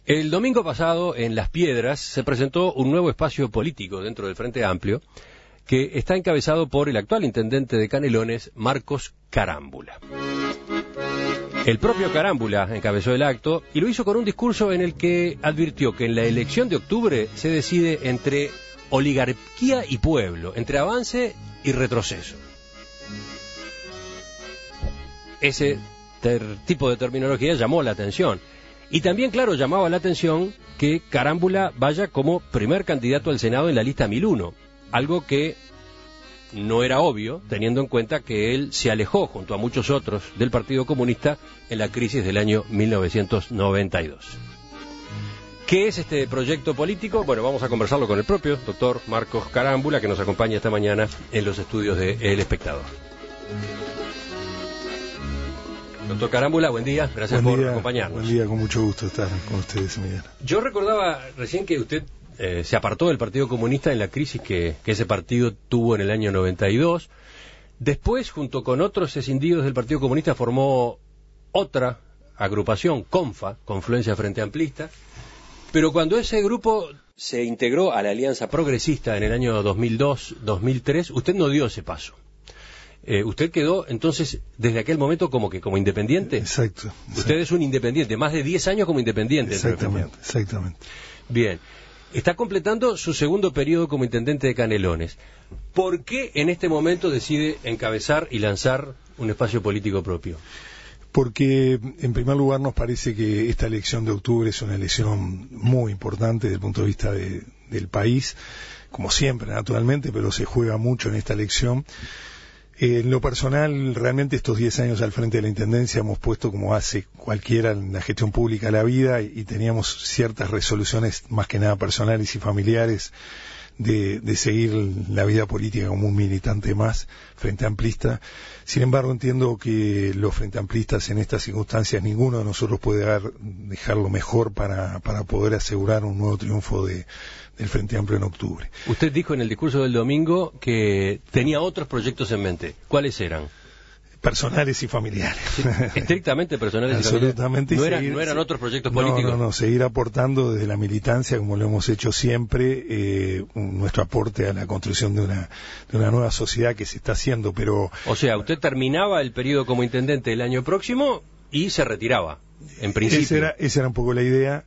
El domingo pasado, en Las Piedras, se presentó un nuevo espacio político dentro del Frente Amplio, que está encabezado por el actual intendente de Canelones, Marcos Carámbula. El propio Carámbula encabezó el acto y lo hizo con un discurso en el que advirtió que en la elección de octubre se decide entre oligarquía y pueblo, entre avance y retroceso. Ese tipo de terminología llamó la atención. Y también, claro, llamaba la atención que Carámbula vaya como primer candidato al Senado en la lista 1001, algo que no era obvio, teniendo en cuenta que él se alejó, junto a muchos otros, del Partido Comunista en la crisis del año 1992. ¿Qué es este proyecto político? Bueno, vamos a conversarlo con el propio doctor Marcos Carámbula, que nos acompaña esta mañana en los estudios de El Espectador. Doctor Carámbula, buen día, gracias por acompañarnos. Buen día, con mucho gusto estar con ustedes, Miguel. Yo recordaba recién que usted se apartó del Partido Comunista en la crisis que ese partido tuvo en el año 92. Después, junto con otros escindidos del Partido Comunista, formó otra agrupación, CONFA, Confluencia Frente Amplista. Pero cuando ese grupo se integró a la Alianza Progresista en el año 2002-2003, usted no dio ese paso. ¿Usted quedó entonces desde aquel momento como independiente? Exacto. Usted es un independiente, más de 10 años como independiente. Exactamente. Bien, está completando su segundo periodo como intendente de Canelones. ¿Por qué en este momento decide encabezar y lanzar un espacio político propio? Porque, en primer lugar, nos parece que esta elección de octubre es una elección muy importante desde el punto de vista del país, como siempre, naturalmente, pero se juega mucho en esta elección. En lo personal, realmente estos 10 años al frente de la Intendencia hemos puesto, como hace cualquiera en la gestión pública, la vida, y teníamos ciertas resoluciones, más que nada personales y familiares, de seguir la vida política como un militante más frente amplista. Sin embargo, entiendo que los frente amplistas en estas circunstancias, ninguno de nosotros puede dejar lo mejor para poder asegurar un nuevo triunfo del Frente Amplio en octubre. Usted dijo en el discurso del domingo que tenía otros proyectos en mente. ¿Cuáles eran? Personales y familiares. Sí, estrictamente personales y familiares. Absolutamente. ¿No eran otros proyectos políticos? No, seguir aportando desde la militancia, como lo hemos hecho siempre, nuestro aporte a la construcción de una nueva sociedad que se está haciendo, pero... O sea, usted terminaba el periodo como intendente el año próximo y se retiraba, en principio. Esa era un poco la idea,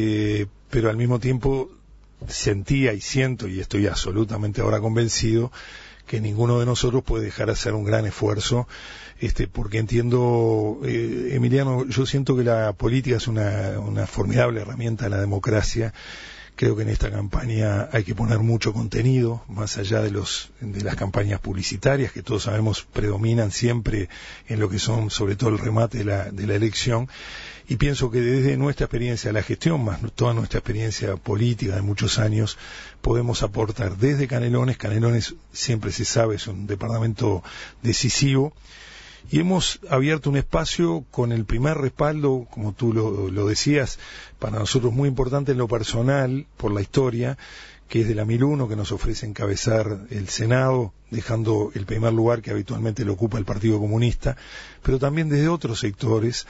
pero al mismo tiempo sentía y siento, y estoy absolutamente ahora convencido, que ninguno de nosotros puede dejar de hacer un gran esfuerzo, porque entiendo, Emiliano, yo siento que la política es una formidable herramienta de la democracia. Creo que en esta campaña hay que poner mucho contenido, más allá de las campañas publicitarias, que todos sabemos predominan siempre en lo que son, sobre todo, el remate de la elección. Y pienso que desde nuestra experiencia de la gestión, más toda nuestra experiencia política de muchos años, podemos aportar desde Canelones. Canelones, siempre se sabe, es un departamento decisivo. Y hemos abierto un espacio con el primer respaldo, como tú lo decías, para nosotros muy importante en lo personal, por la historia, que es de la 1001, que nos ofrece encabezar el Senado, dejando el primer lugar que habitualmente lo ocupa el Partido Comunista, pero también desde otros sectores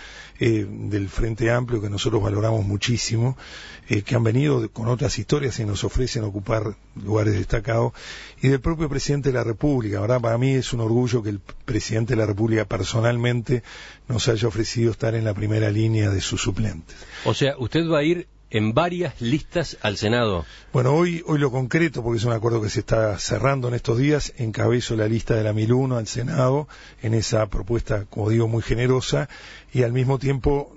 del Frente Amplio que nosotros valoramos muchísimo, que han venido con otras historias y nos ofrecen ocupar lugares destacados, y del propio Presidente de la República. Ahora, para mí es un orgullo que el Presidente de la República personalmente nos haya ofrecido estar en la primera línea de sus suplentes. O sea, usted va a ir en varias listas al Senado. Bueno, hoy lo concreto, porque es un acuerdo que se está cerrando en estos días, encabezo la lista de la 1001 al Senado, en esa propuesta, como digo, muy generosa, y al mismo tiempo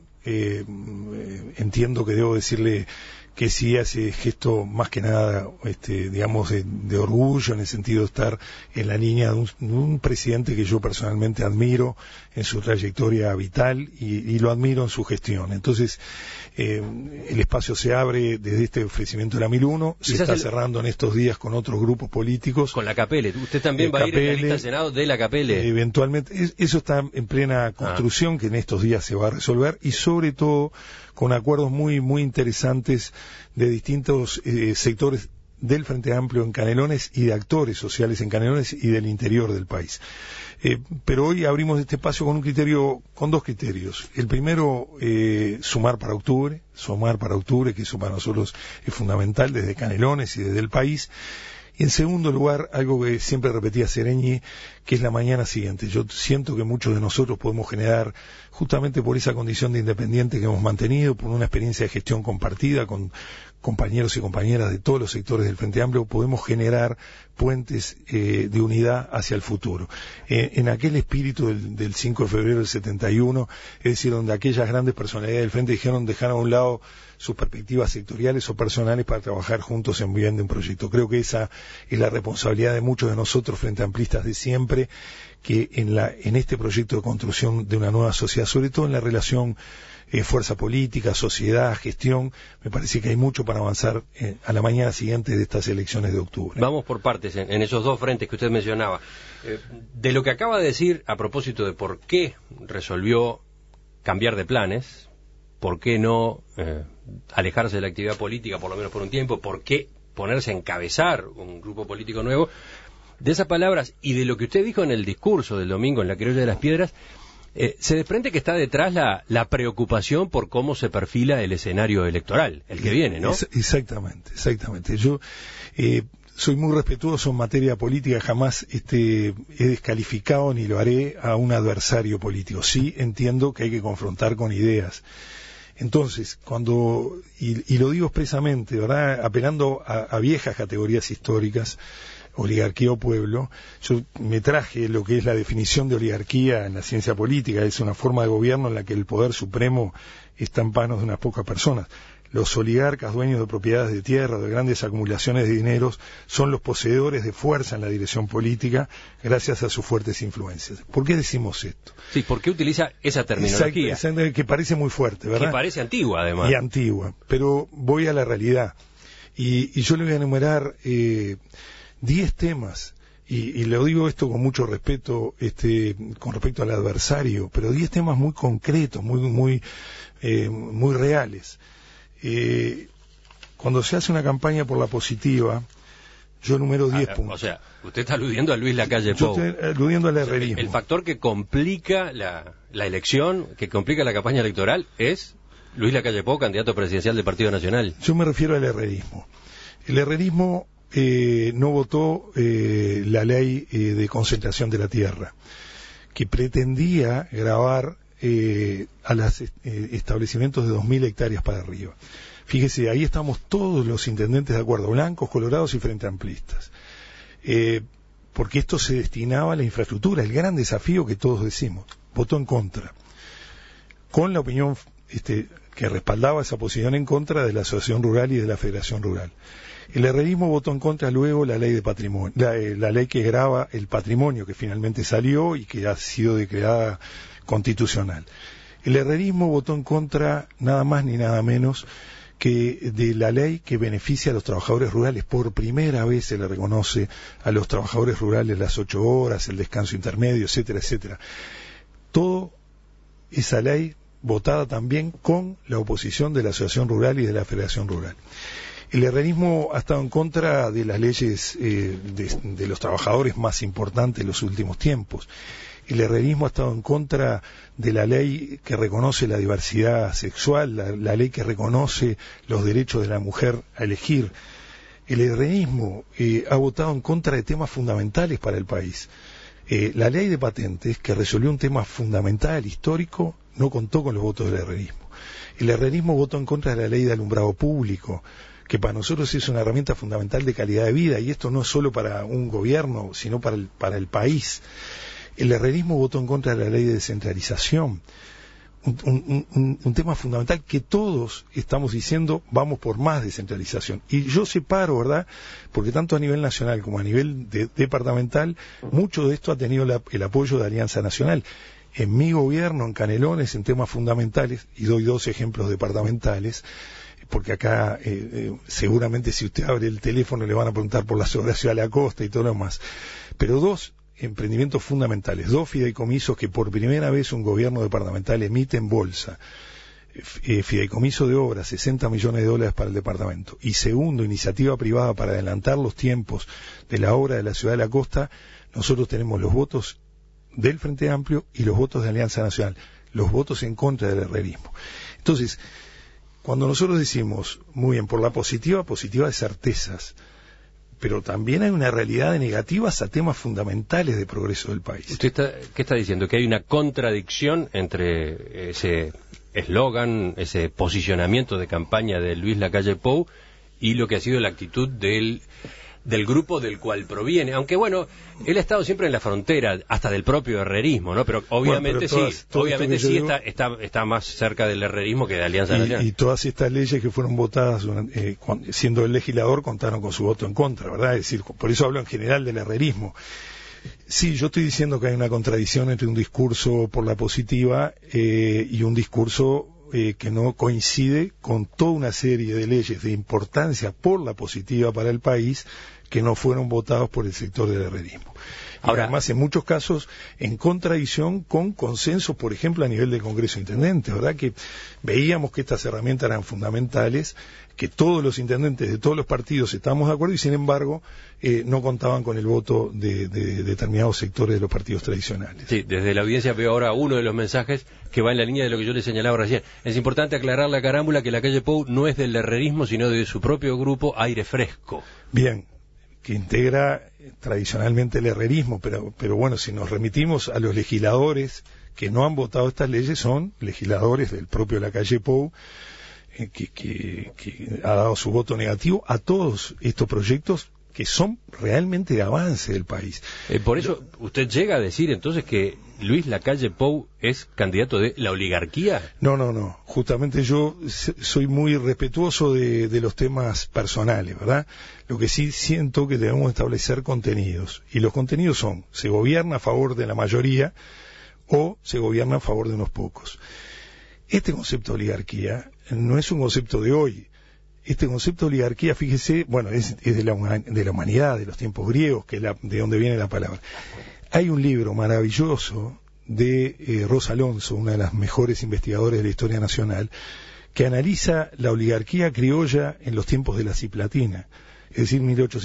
entiendo que debo decirle que sí hace gesto más que nada, digamos, de orgullo, en el sentido de estar en la línea de un presidente que yo personalmente admiro en su trayectoria vital y lo admiro en su gestión. Entonces, el espacio se abre desde este ofrecimiento de la 1001, se está cerrando en estos días con otros grupos políticos. Con la Capelle, usted también va a ir en la lista del Senado de la Capelle. Eventualmente, eso está en plena construcción, que en estos días se va a resolver, y sobre todo con acuerdos muy, muy interesantes de distintos sectores del Frente Amplio en Canelones y de actores sociales en Canelones y del interior del país. Pero hoy abrimos este espacio con dos criterios. El primero, sumar para octubre, que eso para nosotros es fundamental desde Canelones y desde el país. Y en segundo lugar, algo que siempre repetía Sereñi, que es la mañana siguiente. Yo siento que muchos de nosotros podemos generar, justamente por esa condición de independiente que hemos mantenido, por una experiencia de gestión compartida con compañeros y compañeras de todos los sectores del Frente Amplio, podemos generar puentes de unidad hacia el futuro. En aquel espíritu del 5 de febrero del 71, es decir, donde aquellas grandes personalidades del Frente dejaron a un lado sus perspectivas sectoriales o personales para trabajar juntos en bien de un proyecto. Creo que esa es la responsabilidad de muchos de nosotros frente amplistas de siempre, que en este proyecto de construcción de una nueva sociedad, sobre todo en la relación fuerza política, sociedad, gestión, me parece que hay mucho para avanzar a la mañana siguiente de estas elecciones de octubre. Vamos por partes en esos dos frentes que usted mencionaba. De lo que acaba de decir a propósito de por qué resolvió cambiar de planes, por qué no alejarse de la actividad política por lo menos por un tiempo, por qué ponerse a encabezar un grupo político nuevo, de esas palabras y de lo que usted dijo en el discurso del domingo en la Criolla de las Piedras, se desprende que está detrás la preocupación por cómo se perfila el escenario electoral, el que viene, ¿no? Exactamente. Yo soy muy respetuoso en materia política, jamás he descalificado ni lo haré a un adversario político. Sí entiendo que hay que confrontar con ideas. Entonces, y lo digo expresamente, ¿verdad?, apelando a viejas categorías históricas, oligarquía o pueblo, yo me traje lo que es la definición de oligarquía en la ciencia política, es una forma de gobierno en la que el poder supremo está en manos de unas pocas personas. Los oligarcas, dueños de propiedades de tierra, de grandes acumulaciones de dineros, son los poseedores de fuerza en la dirección política gracias a sus fuertes influencias. ¿Por qué decimos esto? Sí, ¿por qué utiliza esa terminología? Que parece muy fuerte, ¿verdad? Que parece antigua, además. Y antigua, pero voy a la realidad. Y yo le voy a enumerar 10 temas, y lo digo esto con mucho respeto, con respecto al adversario, pero 10 temas muy concretos, muy reales. Cuando se hace una campaña por la positiva, yo enumero 10 puntos. O sea, usted está aludiendo a Luis Lacalle Pou. Yo estoy aludiendo al herrerismo. El factor que complica la elección, que complica la campaña electoral, es Luis Lacalle Pou, candidato presidencial del Partido Nacional. Yo me refiero al herrerismo. El herrerismo no votó la ley de concentración de la tierra, que pretendía gravar a los establecimientos de 2.000 hectáreas para arriba. Fíjese, ahí estamos todos los intendentes de acuerdo, blancos, colorados y frente amplistas. Porque esto se destinaba a la infraestructura, el gran desafío que todos decimos. Votó en contra, con la opinión que respaldaba esa posición en contra de la Asociación Rural y de la Federación Rural. El herrerismo votó en contra luego la ley de patrimonio, la ley que grava el patrimonio, que finalmente salió y que ha sido declarada constitucional. El herrerismo votó en contra nada más ni nada menos que de la ley que beneficia a los trabajadores rurales. Por primera vez se le reconoce a los trabajadores rurales las 8 horas, el descanso intermedio, etcétera, etcétera. Toda esa ley votada también con la oposición de la Asociación Rural y de la Federación Rural. El herrerismo ha estado en contra de las leyes de los trabajadores más importantes en los últimos tiempos. El herrerismo ha estado en contra de la ley que reconoce la diversidad sexual, la ley que reconoce los derechos de la mujer a elegir. El herrerismo ha votado en contra de temas fundamentales para el país. La ley de patentes, que resolvió un tema fundamental, histórico, no contó con los votos del herrerismo. El herrerismo votó en contra de la ley de alumbrado público, que para nosotros es una herramienta fundamental de calidad de vida, y esto no es solo para un gobierno, sino para el país. El herrerismo votó en contra de la ley de descentralización, un tema fundamental que todos estamos diciendo vamos por más descentralización. Y yo separo, ¿verdad?, porque tanto a nivel nacional como a nivel departamental, mucho de esto ha tenido el apoyo de Alianza Nacional. En mi gobierno, en Canelones, en temas fundamentales, y doy 2 ejemplos departamentales, porque acá seguramente si usted abre el teléfono le van a preguntar por la Ciudad de la Costa y todo lo demás, pero 2 emprendimientos fundamentales, 2 fideicomisos que por primera vez un gobierno departamental emite en bolsa, fideicomiso de obras, 60 millones de dólares para el departamento, y segundo, iniciativa privada para adelantar los tiempos de la obra de la Ciudad de la Costa, nosotros tenemos los votos del Frente Amplio y los votos de Alianza Nacional, los votos en contra del herrerismo. Entonces, cuando nosotros decimos, muy bien, por la positiva de certezas, pero también hay una realidad de negativas a temas fundamentales de progreso del país. ¿Qué está diciendo? ¿Que hay una contradicción entre ese eslogan, ese posicionamiento de campaña de Luis Lacalle Pou y lo que ha sido la actitud del grupo del cual proviene? Aunque bueno, él ha estado siempre en la frontera, hasta del propio herrerismo, ¿no? Pero obviamente está más cerca del herrerismo que de Alianza Nacional. Y todas estas leyes que fueron votadas, siendo el legislador, contaron con su voto en contra, ¿verdad? Es decir, por eso hablo en general del herrerismo. Sí, yo estoy diciendo que hay una contradicción entre un discurso por la positiva y un discurso que no coincide con toda una serie de leyes de importancia por la positiva para el país que no fueron votados por el sector del herrerismo. Ahora, además, en muchos casos, en contradicción con consensos, por ejemplo, a nivel del Congreso de Intendentes, ¿verdad? Que veíamos que estas herramientas eran fundamentales, que todos los intendentes de todos los partidos estábamos de acuerdo y, sin embargo, no contaban con el voto de determinados sectores de los partidos tradicionales. Sí, desde la audiencia veo ahora uno de los mensajes que va en la línea de lo que yo le señalaba recién. Es importante aclararle a Carámbula que Lacalle Pou no es del herrerismo, sino de su propio grupo Aire Fresco. Bien, que integra tradicionalmente el herrerismo, pero bueno, si nos remitimos a los legisladores que no han votado estas leyes, son legisladores del propio Lacalle Pou, que ha dado su voto negativo a todos estos proyectos que son realmente de avance del país. Por eso, ¿usted llega a decir entonces que Luis Lacalle Pou es candidato de la oligarquía? No. Justamente yo soy muy respetuoso de los temas personales, ¿verdad? Lo que sí siento que debemos establecer contenidos. Y los contenidos son, se gobierna a favor de la mayoría o se gobierna a favor de unos pocos. Este concepto de oligarquía no es un concepto de hoy. Este concepto de oligarquía, fíjese, bueno, es de la humanidad, de los tiempos griegos, de donde viene la palabra. Hay un libro maravilloso de Rosa Alonso, una de las mejores investigadoras de la historia nacional, que analiza la oligarquía criolla en los tiempos de la Ciplatina, es decir,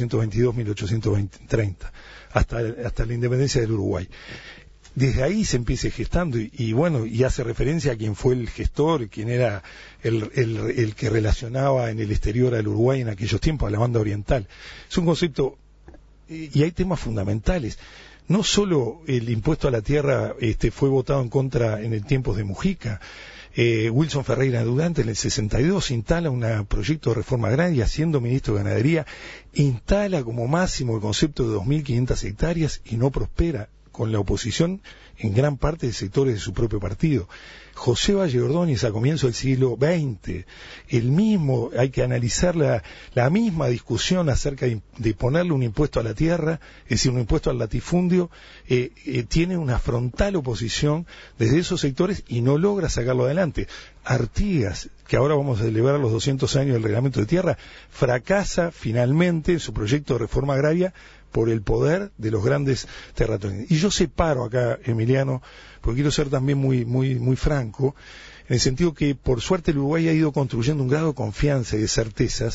1822-1830, hasta la independencia del Uruguay. Desde ahí se empieza gestando y hace referencia a quien fue el gestor, quien era el que relacionaba en el exterior al Uruguay en aquellos tiempos, a la banda oriental. Es un concepto, y hay temas fundamentales. No solo el impuesto a la tierra fue votado en contra en el tiempo de Mujica. Wilson Ferreira Durante en el 62 instala un proyecto de reforma agraria, siendo ministro de Ganadería, instala como máximo el concepto de 2.500 hectáreas y no prospera, con la oposición en gran parte de sectores de su propio partido. José Valle Ordóñez a comienzos del siglo XX, hay que analizar la misma discusión acerca de ponerle un impuesto a la tierra, es decir, un impuesto al latifundio, tiene una frontal oposición desde esos sectores y no logra sacarlo adelante. Artigas, que ahora vamos a celebrar los 200 años del reglamento de tierra, fracasa finalmente en su proyecto de reforma agraria por el poder de los grandes terratenientes. Y yo separo acá, Emiliano, porque quiero ser también muy franco, en el sentido que por suerte el Uruguay ha ido construyendo un grado de confianza y de certezas.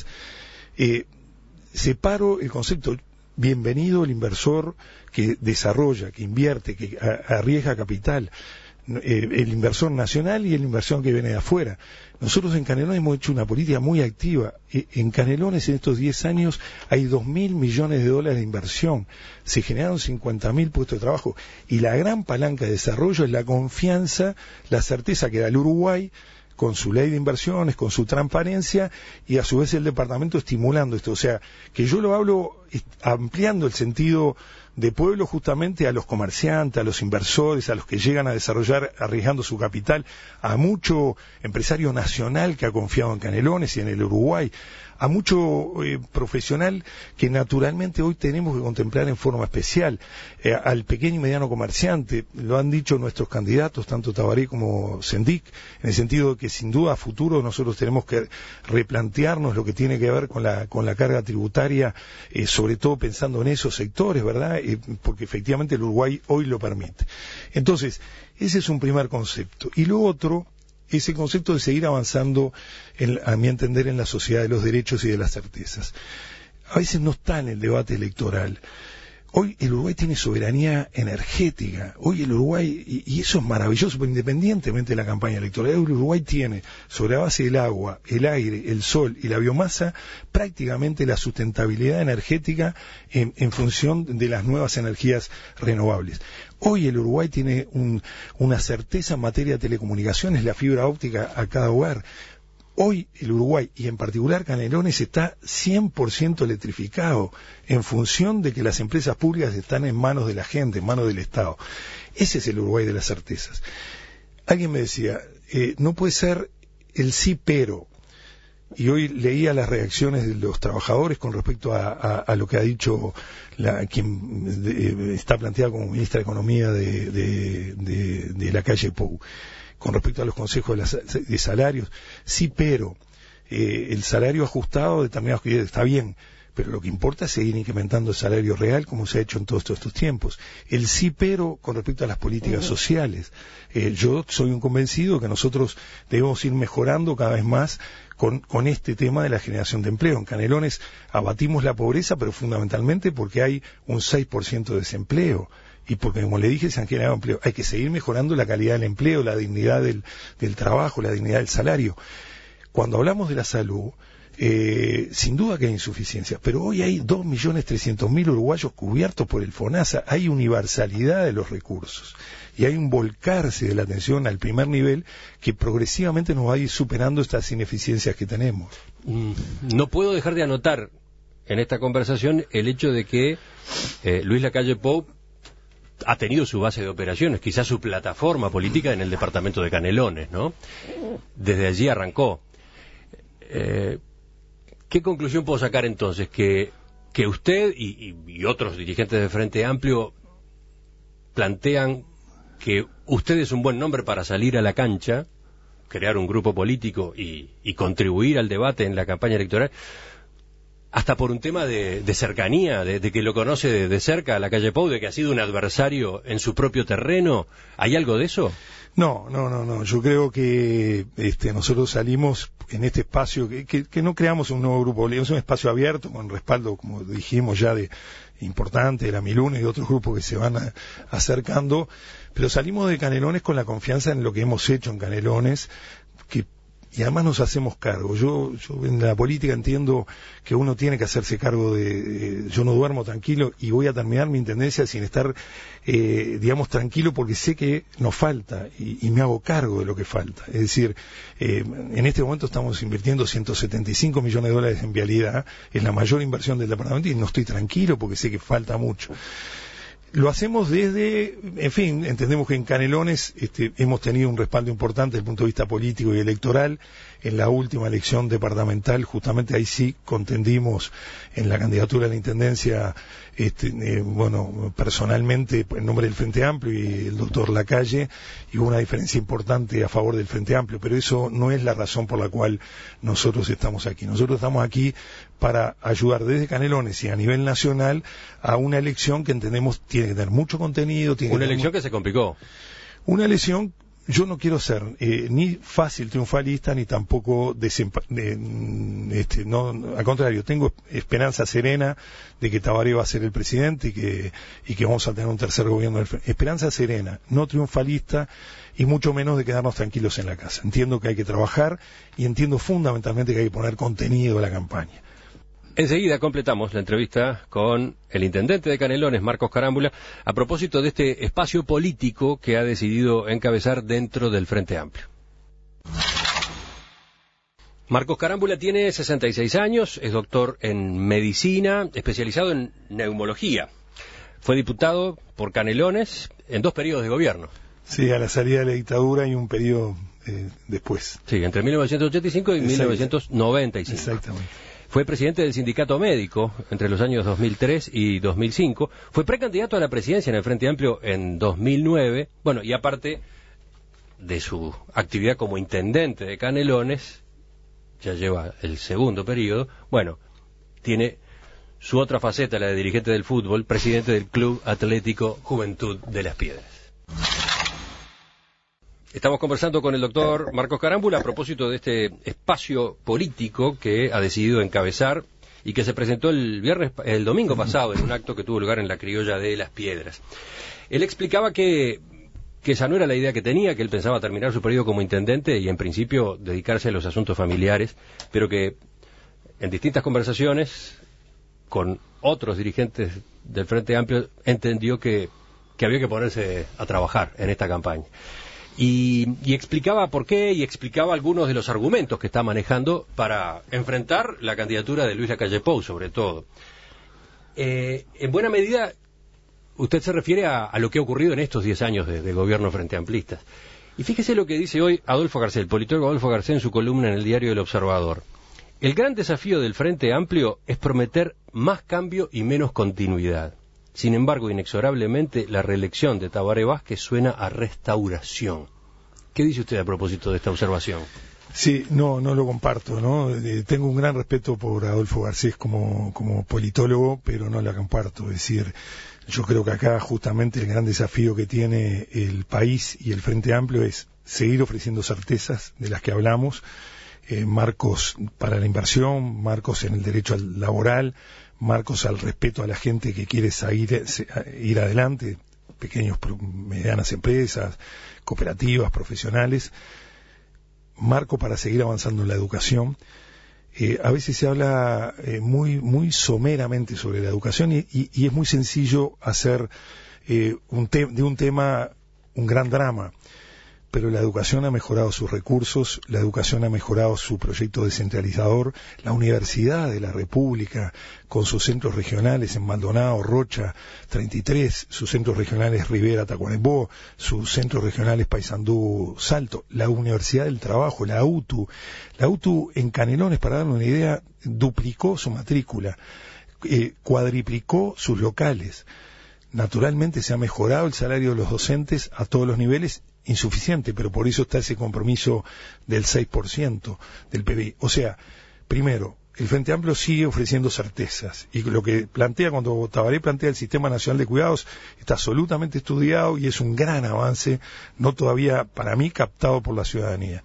Separo el concepto, bienvenido el inversor que desarrolla, que invierte, que arriesga capital, el inversor nacional y el inversor que viene de afuera. Nosotros en Canelones hemos hecho una política muy activa. En Canelones en estos 10 años hay 2.000 millones de dólares de inversión. Se generaron 50.000 puestos de trabajo. Y la gran palanca de desarrollo es la confianza, la certeza que da el Uruguay con su ley de inversiones, con su transparencia y a su vez el departamento estimulando esto. O sea, que yo lo hablo ampliando el sentido de pueblo justamente a los comerciantes, a los inversores, a los que llegan a desarrollar arriesgando su capital, a mucho empresario nacional que ha confiado en Canelones y en el Uruguay, a mucho profesional que naturalmente hoy tenemos que contemplar en forma especial, al pequeño y mediano comerciante. Lo han dicho nuestros candidatos, tanto Tabaré como Sendic, en el sentido de que sin duda a futuro nosotros tenemos que replantearnos lo que tiene que ver con la carga tributaria, sobre todo pensando en esos sectores, ¿verdad? Porque efectivamente el Uruguay hoy lo permite. Entonces, ese es un primer concepto. Y lo otro es el concepto de seguir avanzando, a mi entender, en la sociedad de los derechos y de las certezas. A veces no está en el debate electoral. Hoy el Uruguay tiene soberanía energética. Hoy el Uruguay, y eso es maravilloso, pero independientemente de la campaña electoral, el Uruguay tiene, sobre la base del agua, el aire, el sol y la biomasa, prácticamente la sustentabilidad energética en función de las nuevas energías renovables. Hoy el Uruguay tiene una certeza en materia de telecomunicaciones, la fibra óptica a cada hogar. Hoy el Uruguay, y en particular Canelones, está 100% electrificado en función de que las empresas públicas están en manos de la gente, en manos del Estado. Ese es el Uruguay de las certezas. Alguien me decía, no puede ser el sí pero. Y hoy leía las reacciones de los trabajadores con respecto a lo que ha dicho quien está planteada como ministra de Economía de la calle Pou, con respecto a los consejos de salarios. Sí, pero el salario ajustado determinados que está bien, pero lo que importa es seguir incrementando el salario real como se ha hecho en todos estos tiempos. El sí, pero con respecto a las políticas sociales. Yo soy un convencido que nosotros debemos ir mejorando cada vez más con este tema de la generación de empleo. En Canelones abatimos la pobreza, pero fundamentalmente porque hay un 6% de desempleo. Y porque, como le dije, se han generado empleo. Hay que seguir mejorando la calidad del empleo, la dignidad del trabajo, la dignidad del salario. Cuando hablamos de la salud, sin duda que hay insuficiencia, pero hoy hay 2.300.000 uruguayos cubiertos por el FONASA. Hay universalidad de los recursos y hay un volcarse de la atención al primer nivel que progresivamente nos va a ir superando estas ineficiencias que tenemos. No puedo dejar de anotar en esta conversación el hecho de que Luis Lacalle Pou ha tenido su base de operaciones, quizás su plataforma política en el departamento de Canelones, ¿no? Desde allí arrancó. ¿Qué conclusión puedo sacar entonces? Que usted y otros dirigentes del Frente Amplio plantean que usted es un buen nombre para salir a la cancha, crear un grupo político y contribuir al debate en la campaña electoral, hasta por un tema de cercanía, de que lo conoce de cerca a Lacalle Pou, de que ha sido un adversario en su propio terreno. ¿Hay algo de eso? No. Yo creo que nosotros salimos en este espacio, que no creamos un nuevo grupo, es un espacio abierto, con respaldo, como dijimos ya, de importante, de la Miluna y de otros grupos que se van acercando, pero salimos de Canelones con la confianza en lo que hemos hecho en Canelones, y además nos hacemos cargo. Yo en la política entiendo que uno tiene que hacerse cargo yo no duermo tranquilo y voy a terminar mi intendencia sin estar, tranquilo, porque sé que nos falta y me hago cargo de lo que falta. Es decir, en este momento estamos invirtiendo 175 millones de dólares en vialidad, es la mayor inversión del departamento, y no estoy tranquilo porque sé que falta mucho. Lo hacemos entendemos que en Canelones hemos tenido un respaldo importante desde el punto de vista político y electoral. En la última elección departamental, justamente ahí sí contendimos en la candidatura a la intendencia, personalmente en nombre del Frente Amplio y el doctor Lacalle, y hubo una diferencia importante a favor del Frente Amplio, pero eso no es la razón por la cual nosotros estamos aquí. Nosotros estamos aquí para ayudar desde Canelones y a nivel nacional a una elección que entendemos tiene que tener mucho contenido. Una elección que se complicó. Una elección, yo no quiero ser ni fácil triunfalista ni tampoco al contrario, tengo esperanza serena de que Tabaré va a ser el presidente y que vamos a tener un tercer gobierno. Esperanza serena, no triunfalista, y mucho menos de quedarnos tranquilos en la casa. Entiendo que hay que trabajar y entiendo fundamentalmente que hay que poner contenido a la campaña. Enseguida completamos la entrevista con el intendente de Canelones, Marcos Carámbula, a propósito de este espacio político que ha decidido encabezar dentro del Frente Amplio. Marcos Carámbula tiene 66 años, es doctor en medicina, especializado en neumología. Fue diputado por Canelones en 2 periodos de gobierno. Sí, a la salida de la dictadura y un periodo después. Sí, entre 1985 y 1995. Exactamente. Fue presidente del sindicato médico entre los años 2003 y 2005. Fue precandidato a la presidencia en el Frente Amplio en 2009. Bueno, y aparte de su actividad como intendente de Canelones, ya lleva el segundo periodo. Bueno, tiene su otra faceta, la de dirigente del fútbol, presidente del Club Atlético Juventud de Las Piedras. Estamos conversando con el doctor Marcos Carámbula a propósito de este espacio político que ha decidido encabezar y que se presentó el domingo pasado en un acto que tuvo lugar en la Criolla de Las Piedras. Él explicaba que esa no era la idea que tenía, que él pensaba terminar su periodo como intendente y en principio dedicarse a los asuntos familiares, pero que en distintas conversaciones con otros dirigentes del Frente Amplio entendió que había que ponerse a trabajar en esta campaña. Y explicaba por qué y explicaba algunos de los argumentos que está manejando para enfrentar la candidatura de Luis Lacalle Pou, sobre todo. En buena medida, usted se refiere a lo que ha ocurrido en estos 10 años de gobierno frente amplistas. Y fíjese lo que dice hoy Adolfo Garcés, el politólogo Adolfo Garcés, en su columna en el diario El Observador. El gran desafío del Frente Amplio es prometer más cambio y menos continuidad. Sin embargo, inexorablemente, la reelección de Tabaré Vázquez suena a restauración. ¿Qué dice usted a propósito de esta observación? Sí, no lo comparto, ¿no? Tengo un gran respeto por Adolfo Garcés como politólogo, pero no la comparto. Es decir, yo creo que acá justamente el gran desafío que tiene el país y el Frente Amplio es seguir ofreciendo certezas de las que hablamos, marcos para la inversión, marcos en el derecho laboral, marcos al respeto a la gente que quiere ir adelante, pequeñas, medianas empresas, cooperativas, profesionales, marco para seguir avanzando en la educación. A veces se habla muy someramente sobre la educación y es muy sencillo hacer de un tema un gran drama. Pero la educación ha mejorado sus recursos, la educación ha mejorado su proyecto descentralizador, la Universidad de la República, con sus centros regionales en Maldonado, Rocha, 33, sus centros regionales Rivera, Tacuarembó, sus centros regionales Paysandú, Salto, la Universidad del Trabajo, la UTU en Canelones, para darle una idea, duplicó su matrícula, cuadriplicó sus locales. Naturalmente se ha mejorado el salario de los docentes a todos los niveles, insuficiente, pero por eso está ese compromiso del 6% del PBI. O sea, primero, el Frente Amplio sigue ofreciendo certezas, y lo que plantea, cuando Tabaré plantea el Sistema Nacional de Cuidados, está absolutamente estudiado y es un gran avance, no todavía, para mí, captado por la ciudadanía.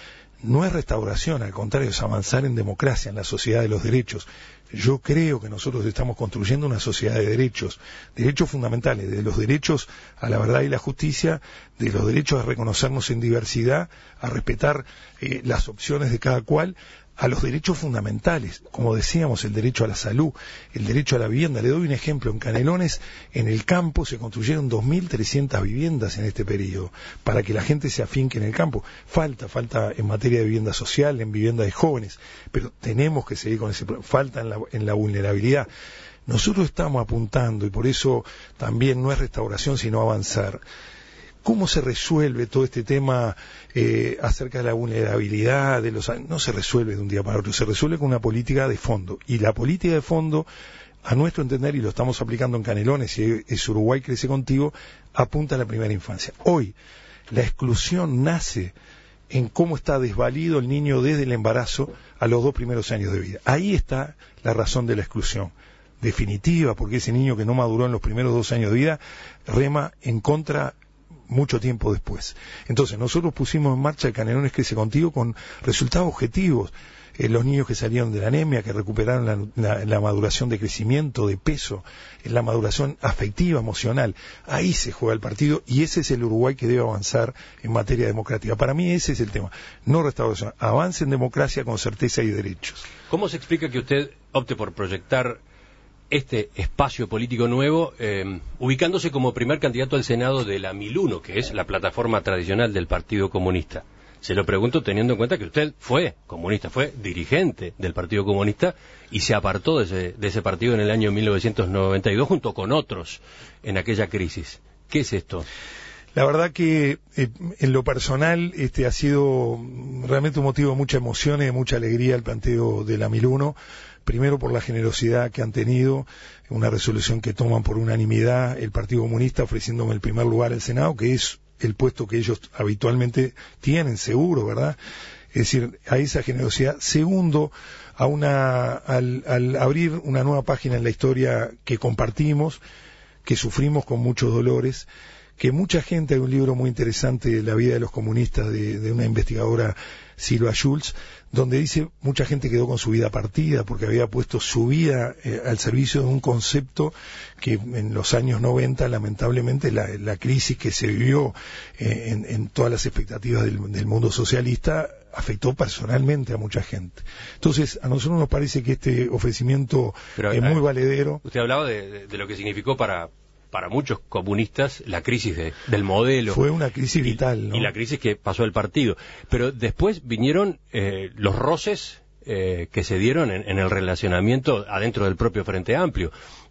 No es restauración, al contrario, es avanzar en democracia, en la sociedad de los derechos. Yo creo que nosotros estamos construyendo una sociedad de derechos fundamentales, de los derechos a la verdad y la justicia, de los derechos a reconocernos en diversidad, a respetar las opciones de cada cual, a los derechos fundamentales, como decíamos, el derecho a la salud, el derecho a la vivienda. Le doy un ejemplo: en Canelones, en el campo, se construyeron 2.300 viviendas en este periodo, para que la gente se afinque en el campo. Falta en materia de vivienda social, en vivienda de jóvenes, pero tenemos que seguir con ese problema. Falta en la vulnerabilidad. Nosotros estamos apuntando, y por eso también no es restauración, sino avanzar. ¿Cómo se resuelve todo este tema acerca de la vulnerabilidad? No se resuelve de un día para otro, se resuelve con una política de fondo. Y la política de fondo, a nuestro entender, y lo estamos aplicando en Canelones, y es Uruguay Crece Contigo, apunta a la primera infancia. Hoy, la exclusión nace en cómo está desvalido el niño desde el embarazo a los 2 primeros años de vida. Ahí está la razón de la exclusión definitiva, porque ese niño que no maduró en los primeros 2 años de vida rema en contra mucho tiempo después. Entonces nosotros pusimos en marcha el Canelones Crece Contigo con resultados objetivos. Los niños que salieron de la anemia, que recuperaron la maduración de crecimiento, de peso, la maduración afectiva, emocional. Ahí se juega el partido, y ese es el Uruguay que debe avanzar en materia democrática. Para mí ese es el tema, no restauración, avance en democracia con certeza y derechos. ¿Cómo se explica que usted opte por proyectar este espacio político nuevo, ubicándose como primer candidato al Senado de la 1001, que es la plataforma tradicional del Partido Comunista? Se lo pregunto teniendo en cuenta que usted fue comunista, fue dirigente del Partido Comunista y se apartó de ese partido en el año 1992 junto con otros en aquella crisis. ¿Qué es esto? La verdad que en lo personal ha sido realmente un motivo de mucha emoción y de mucha alegría el planteo de la 1001. Primero por la generosidad que han tenido, una resolución que toman por unanimidad el Partido Comunista ofreciéndome el primer lugar al Senado, que es el puesto que ellos habitualmente tienen, seguro, ¿verdad? Es decir, a esa generosidad. Segundo, al abrir una nueva página en la historia que compartimos, que sufrimos con muchos dolores, que mucha gente, hay un libro muy interesante, La vida de los comunistas, de una investigadora, Silva Schultz, donde dice mucha gente quedó con su vida partida porque había puesto su vida al servicio de un concepto que en los años 90, lamentablemente, la crisis que se vivió en todas las expectativas del mundo socialista afectó personalmente a mucha gente. Entonces, a nosotros nos parece que este ofrecimiento es muy valedero. Usted hablaba de lo que significó para muchos comunistas la crisis del modelo. Fue una crisis vital, ¿no? Y la crisis que pasó el partido. Pero después vinieron los roces que se dieron en el relacionamiento adentro del propio Frente Amplio.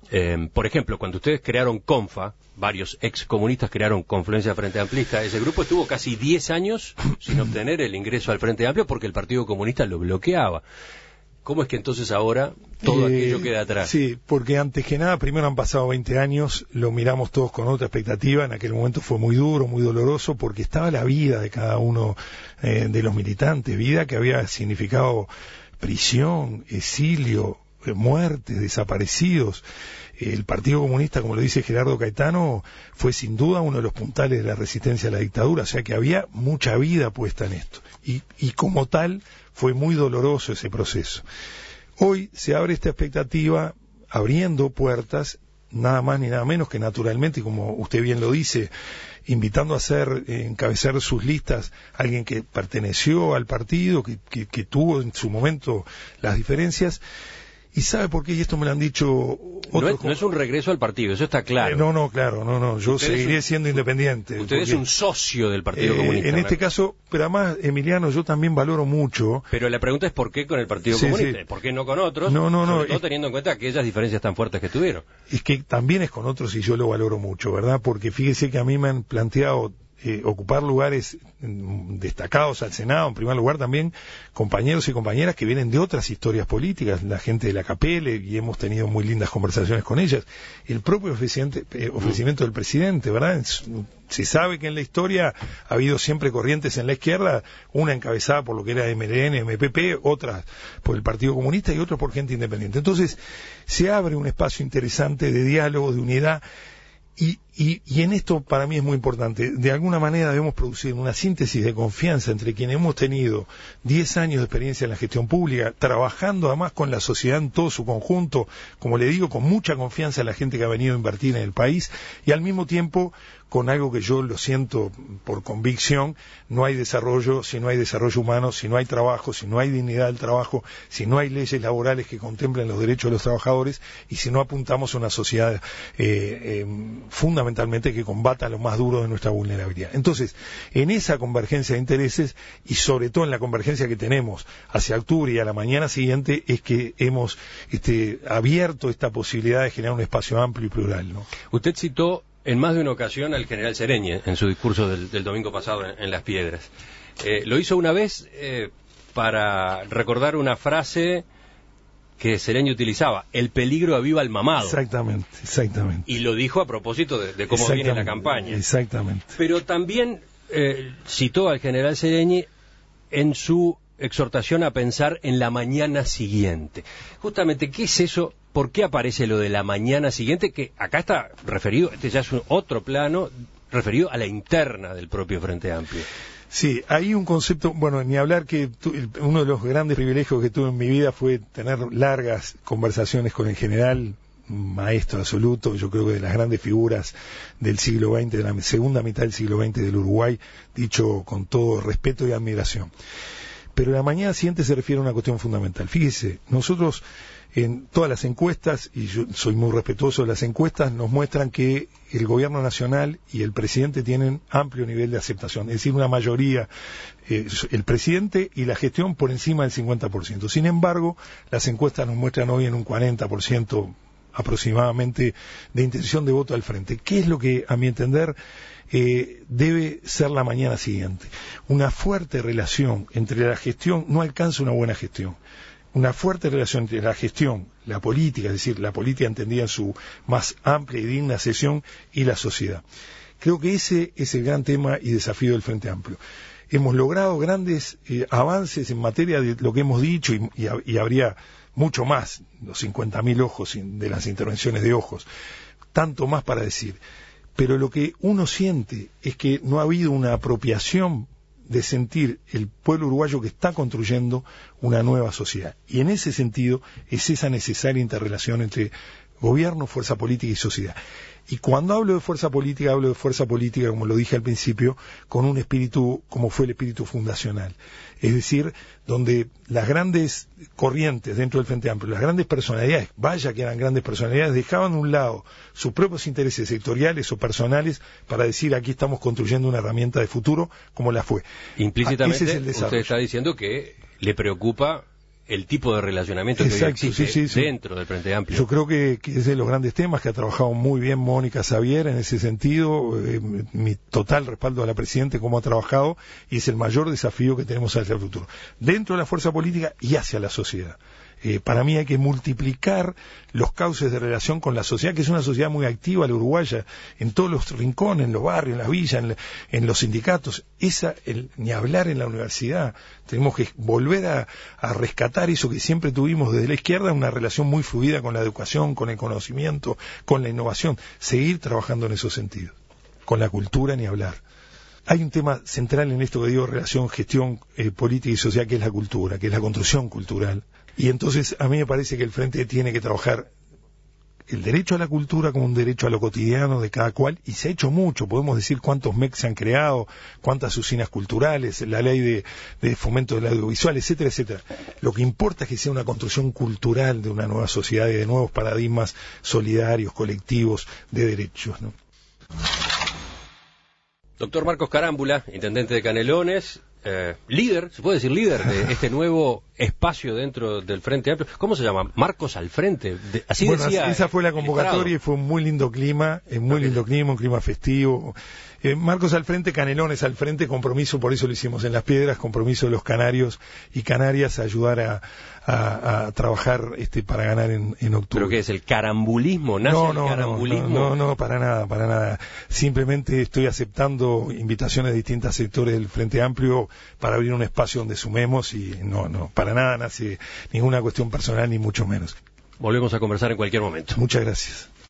Por ejemplo, cuando ustedes crearon CONFA, varios excomunistas crearon Confluencia Frente Amplista, ese grupo estuvo casi 10 años sin obtener el ingreso al Frente Amplio porque el Partido Comunista lo bloqueaba. ¿Cómo es que entonces ahora todo aquello queda atrás? Sí, porque antes que nada, primero han pasado 20 años, lo miramos todos con otra expectativa, en aquel momento fue muy duro, muy doloroso, porque estaba la vida de cada uno de los militantes, vida que había significado prisión, exilio, muertes, desaparecidos. El Partido Comunista, como lo dice Gerardo Caetano, fue sin duda uno de los puntales de la resistencia a la dictadura, o sea que había mucha vida puesta en esto. Y como tal, fue muy doloroso ese proceso. Hoy se abre esta expectativa, abriendo puertas, nada más ni nada menos que naturalmente, como usted bien lo dice, invitando a encabezar sus listas a alguien que perteneció al partido, que tuvo en su momento las diferencias. ¿Y sabe por qué? Y esto me lo han dicho otros... No es un regreso al partido, eso está claro. No, yo seguiré siendo independiente. Usted es un socio del Partido Comunista. En este caso, pero además, Emiliano, yo también valoro mucho... Pero la pregunta es ¿por qué con el Partido Comunista? ¿Por qué no con otros? Sobre todo teniendo en cuenta aquellas diferencias tan fuertes que tuvieron. Es que también es con otros y yo lo valoro mucho, ¿verdad? Porque fíjese que a mí me han planteado... ocupar lugares destacados al Senado, en primer lugar también compañeros y compañeras que vienen de otras historias políticas, la gente de la CAPEL, y hemos tenido muy lindas conversaciones con ellas, el propio ofrecimiento del presidente, ¿verdad? Se sabe que en la historia ha habido siempre corrientes en la izquierda, una encabezada por lo que era MLN, MPP, otras por el Partido Comunista y otras por gente independiente. Entonces se abre un espacio interesante de diálogo, de unidad. Y en esto para mí es muy importante, de alguna manera debemos producir una síntesis de confianza entre quienes hemos tenido 10 años de experiencia en la gestión pública, trabajando además con la sociedad en todo su conjunto, como le digo, con mucha confianza en la gente que ha venido a invertir en el país, y al mismo tiempo con algo que yo lo siento por convicción, no hay desarrollo si no hay desarrollo humano, si no hay trabajo, si no hay dignidad del trabajo, si no hay leyes laborales que contemplen los derechos de los trabajadores, y si no apuntamos a una sociedad fundamentalmente que combata lo más duro de nuestra vulnerabilidad. Entonces, en esa convergencia de intereses, y sobre todo en la convergencia que tenemos hacia octubre y a la mañana siguiente, es que hemos abierto esta posibilidad de generar un espacio amplio y plural, ¿no? Usted citó en más de una ocasión al general Sereñi en su discurso del domingo pasado en Las Piedras. Lo hizo una vez para recordar una frase que Sereñi utilizaba: el peligro aviva al mamado. Exactamente. Y lo dijo a propósito de cómo viene la campaña. Exactamente. Pero también citó al general Sereñi en su exhortación a pensar en la mañana siguiente. Justamente, ¿qué es eso? ¿Por qué aparece lo de la mañana siguiente? Que acá está referido, este ya es otro plano, referido a la interna del propio Frente Amplio. Sí, hay un concepto, bueno, ni hablar que uno de los grandes privilegios que tuve en mi vida fue tener largas conversaciones con el general, maestro absoluto, yo creo que de las grandes figuras del siglo XX, de la segunda mitad del siglo XX del Uruguay, dicho con todo respeto y admiración. Pero la mañana siguiente se refiere a una cuestión fundamental. Fíjese, nosotros en todas las encuestas, y yo soy muy respetuoso de las encuestas, nos muestran que el gobierno nacional y el presidente tienen amplio nivel de aceptación, es decir, una mayoría, el presidente y la gestión por encima del 50%. Sin embargo, las encuestas nos muestran hoy en un 40% aproximadamente de intención de voto al frente. ¿Qué es lo que, a mi entender, debe ser la mañana siguiente? Una fuerte relación entre la gestión, no alcanza una buena gestión, una fuerte relación entre la gestión, la política, es decir, la política entendida en su más amplia y digna acepción, y la sociedad. Creo que ese es el gran tema y desafío del Frente Amplio. Hemos logrado grandes avances en materia de lo que hemos dicho, y habría mucho más, los 50.000 ojos de las intervenciones de ojos, tanto más para decir. pero lo que uno siente es que no ha habido una apropiación de sentir el pueblo uruguayo que está construyendo una nueva sociedad. Y en ese sentido es esa necesaria interrelación entre gobierno, fuerza política y sociedad. Y cuando hablo de fuerza política, como lo dije al principio, con un espíritu como fue el espíritu fundacional. Es decir, donde las grandes corrientes dentro del Frente Amplio, las grandes personalidades, vaya que eran grandes personalidades, dejaban a un lado sus propios intereses sectoriales o personales para decir aquí estamos construyendo una herramienta de futuro como la fue. Implícitamente, usted está diciendo que le preocupa el tipo de relacionamiento que hoy existe dentro del Frente Amplio. Yo creo que es de los grandes temas que ha trabajado muy bien Mónica Xavier en ese sentido. Mi total respaldo a la Presidenta, cómo ha trabajado, y es el mayor desafío que tenemos hacia el futuro, dentro de la fuerza política y hacia la sociedad. Para mí hay que multiplicar los cauces de relación con la sociedad, que es una sociedad muy activa, la uruguaya, en todos los rincones, en los barrios, en las villas, en los sindicatos. Ni hablar en la universidad. Tenemos que volver a rescatar eso que siempre tuvimos desde la izquierda, una relación muy fluida con la educación, con el conocimiento, con la innovación. Seguir trabajando en esos sentidos. Con la cultura, ni hablar. Hay un tema central en esto que digo, relación, gestión política y social, que es la cultura, que es la construcción cultural. Y entonces a mí me parece que el Frente tiene que trabajar el derecho a la cultura como un derecho a lo cotidiano de cada cual, y se ha hecho mucho. Podemos decir cuántos MEC se han creado, cuántas usinas culturales, la ley de fomento del audiovisual, etcétera, etcétera. Lo que importa es que sea una construcción cultural de una nueva sociedad y de nuevos paradigmas solidarios, colectivos, de derechos, ¿no? Doctor Marcos Carámbula, intendente de Canelones, líder, ¿se puede decir líder de este nuevo espacio dentro del Frente Amplio? ¿Cómo se llama? Marcos al Frente. Así bueno, decía. Esa fue la convocatoria y fue un muy lindo clima, un clima festivo. Marcos al Frente, Canelones al Frente, compromiso, por eso lo hicimos en Las Piedras, compromiso de los canarios y canarias a ayudar a trabajar para ganar en octubre. ¿Pero qué es? ¿El carambulismo? ¿Nace el carambulismo? No, para nada. Simplemente estoy aceptando invitaciones de distintos sectores del Frente Amplio para abrir un espacio donde sumemos, y no, para nada nace ninguna cuestión personal, ni mucho menos. Volvemos a conversar en cualquier momento. Muchas gracias.